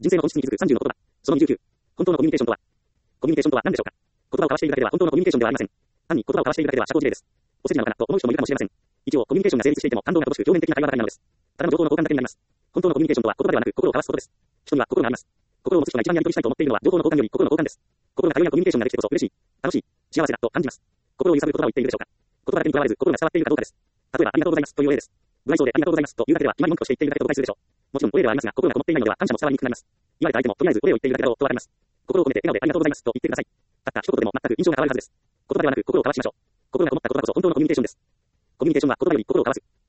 人生の本質に気づく30の言葉。その29。本当のコミュニケーションとは。コミュニケーションとは何でしょうか。言葉を交わしているだけでは本当のコミュニケーションではありません。単に言葉を交わしているだけでは社交辞令です。お世辞なのかなと思う人もいるかもしれません。一応、コミュニケーションが成立していても感動が乏しく表面的な会話ばかりなのです。ただの情報の交換だけになります。本当のコミュニケーションとは言葉ではなく心を交わすことです。人には心があります。心を持つ人が一番やり取りしたいと思っているのは情報の交換より心の交換です。心が通い合うコミュニケーションができてこそ嬉しい、楽しい、幸せだと感じます。心を揺さぶる言葉を言っているでしょうか。言葉だけにとらわれず心が伝わっているかどうかです。例えばありがとうございますというお礼です。無愛想でありがとうございますというだけでは決まり文句として言っているだけと誤解するでしょう。もちろんお礼ではありますが心がこもっていないのでは感謝も伝わりにくくなります。言われた相手もとりあえずお礼を言っているだけだろうと言われます。心を込めて笑顔でありがとうございますと言ってください。たった一言でも全く印象が変わるはずです。言葉ではなく心を交わしましょう。心がこもった言葉こそ本当のコミュニケーションです。コミュニケーションは言葉より心を交わす。